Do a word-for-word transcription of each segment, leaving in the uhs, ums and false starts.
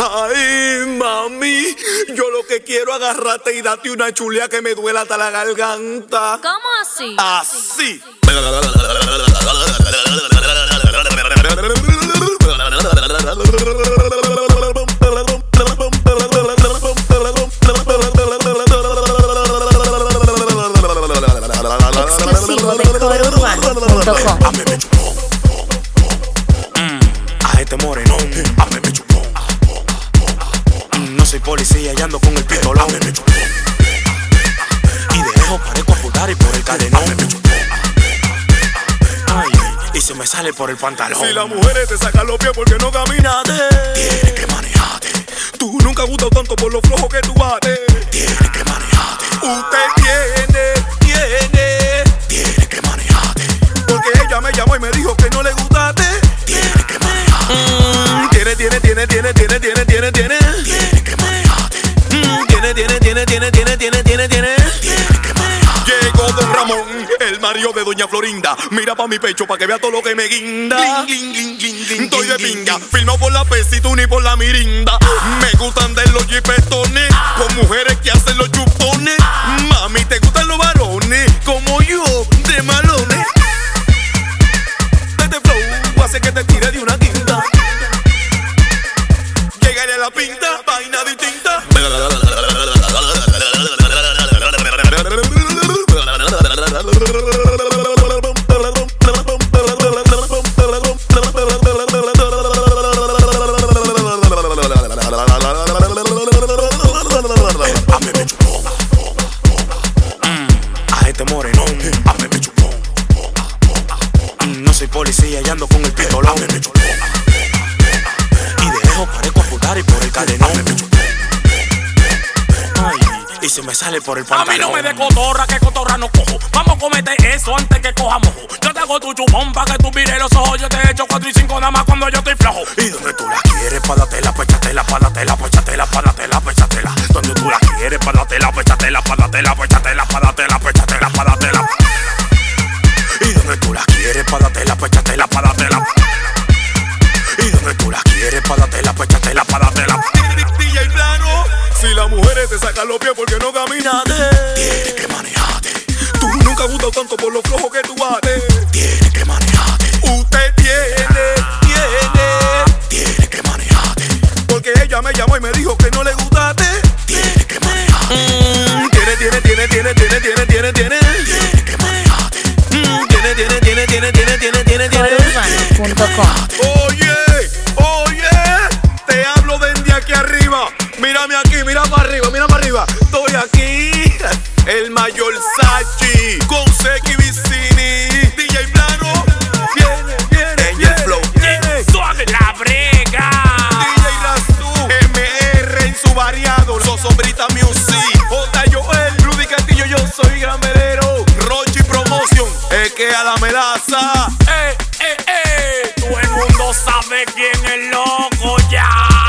Ay, mami, yo lo que quiero es agarrarte y darte una chulea que me duela hasta la garganta. ¿Cómo así? Así. Exclusivo de core urbano punto com. A mí me chupó. Mm, a este morenón. A mí me chupó. Mm, no soy policía y ando con el pistolón. A mí me chupó. Y de lejos parezco a putar y por el cadenón. A mí me chupó. Ay, y se me sale por el pantalón. Si las mujeres te sacan los pies porque no caminaste, tienes que manejarte. Tú nunca has gustado tanto por lo flojo que tú bates. Tienes que manejarte. Usted tiene, tiene, tiene que manejarte. Porque ella me llamó y me dijo que no le gustaste. Tiene que manejarte. Mm, tiene, tiene, tiene, tiene, tiene, tiene, tiene, tiene. Tiene que manejarte. Mm, tiene, tiene, tiene, tiene, tiene, tiene, tiene, tiene. Tiene que manejarte. Llegó Don Ramón, el marido de Doña Florinda. Mira pa' mi pecho pa' que vea todo lo que me guinda. Estoy de pinga, firmo por la pesita ni por la mirinda. Me gustan de los jipetones, con mujeres que hacen los chupones. Mami, ¿te gustan los varones? Como yo, de malones. Este flow hace que te tire de una quinta. Llegaré a la pinta, vaina distinta. A mí me chupó. Mm, a este morenón. A mí me chupó. Mm, no soy policía y ando con el pistolón. A mí me chupó. Y de lejos parezco a putar y por el cadenón. A mí me chupó. Ay, y se me sale por el pantalón. A mí no me de cotorra, que cotorra no cojo. Vamos a cometer eso antes que coja mojo. Yo te hago tu chupón pa' que tú mires los ojos. Yo te echo cuatro y cinco nada más cuando yo estoy flojo. Y donde tú la quieres, pádatela, péchatela, pádatela, péchatela, pádatela, péchatela. Donde tú la quieres, pádatela, péchatela, pádatela, péchatela, pádatela, péchatela, pádatela. Y donde tú la quieres, pádatela, péchatela, pádatela. Y donde tú la quieres, pádatela, péchatela, pádatela. D J Plano, si las mujeres te sacan los pies porque no caminaste, tienes que manejarte. Tú nunca has gustado tanto por lo flojo que tú bates. Tienes que manejarte. Usted tiene, tiene, tiene que manejarte. Porque ella me llamó y me dijo que no le gustaste. Tienes que manejarte. Mm, tiene, tiene, tiene, tiene, tiene, tiene, tiene, tiene. Tienes que manejarte. Mm, tiene, tiene, tiene, tiene, tiene, tiene, tiene, tiene. core urbano punto com. Oye, oye, te hablo desde aquí arriba. Mírame aquí, mira para arriba, mira para arriba. Estoy aquí, el mayor Sachi, con Seki Vicini, D J Plano. Viene, viene, viene, Flow, viene. suave la brega. D J Razú, M R en su variado. Zozombrita Music, J. Joel, Rudy Castillo, yo soy Granberero. Rochi Promotion, es que a la melaza. Eh, eh, eh. Todo el mundo sabe quién es loco ya.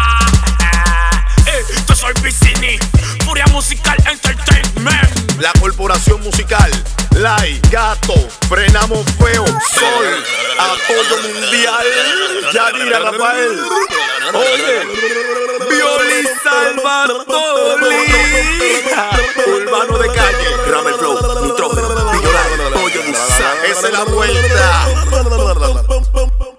Eh, yo soy Vicini, Furia Musical Entertainment. La corporación musical, Lai, Gato, Frenamos Feo, Sol, Apoyo Mundial, Yadira Rafael, oye, Violi Salvatore, Urbano de Calle, Grammar Flow, Nitrógeno, Villolay, Pollo Dizá, esa es la vuelta.